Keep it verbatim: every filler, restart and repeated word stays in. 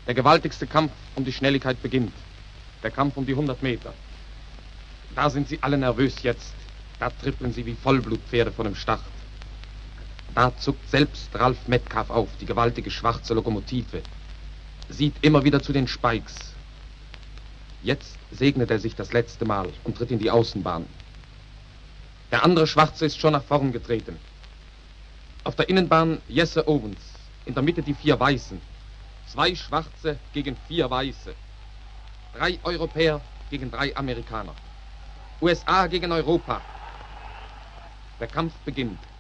Der gewaltigste Kampf um die Schnelligkeit beginnt. Der Kampf um die hundert Meter. Da sind sie alle nervös jetzt. Da trippeln sie wie Vollblutpferde vor dem Start. Da zuckt selbst Ralph Metcalf auf, die gewaltige schwarze Lokomotive. Sieht immer wieder zu den Spikes. Jetzt segnet er sich das letzte Mal und tritt in die Außenbahn. Der andere Schwarze ist schon nach vorn getreten. Auf der Innenbahn Jesse Owens. In der Mitte die vier Weißen. Zwei Schwarze gegen vier Weiße. Drei Europäer gegen drei Amerikaner. U S A gegen Europa. Der Kampf beginnt.